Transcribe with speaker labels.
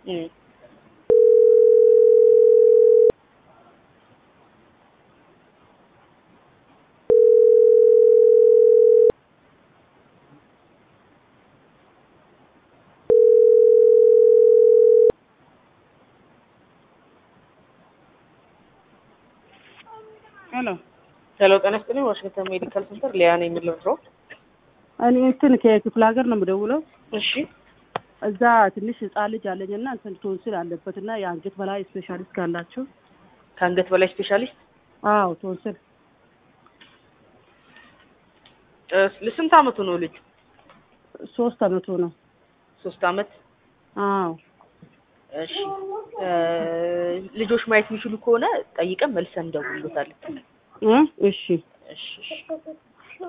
Speaker 1: እም ሄሎ ጤና ይስጥልኝ ዋሽንግተን ሜዲካል ሴንተር ሊያ ነኝ የምደውለው
Speaker 2: እኔ እንትን ከክፍለ ሀገር ነው የምደውለው
Speaker 1: እሺ
Speaker 2: እዛ ትንሽ ህጻን ልጅ አለኝና እንትን ቶንሲል አለበትና የአንገት በላይ ስፔሻሊስት ካላችሁ
Speaker 1: ከአንገት በላይ ስፔሻሊስት
Speaker 2: አዎ ቶንሲል
Speaker 1: ለስንት አመቱ ነው ልጅ
Speaker 2: 3 አመቱ ነው
Speaker 1: 3 አመት
Speaker 2: አዎ
Speaker 1: እሺ ልጆች ማየት የሚችሉ ከሆነ ጠይቀን መልሰን እንደውልሎታለን
Speaker 2: እሺ
Speaker 1: እሺ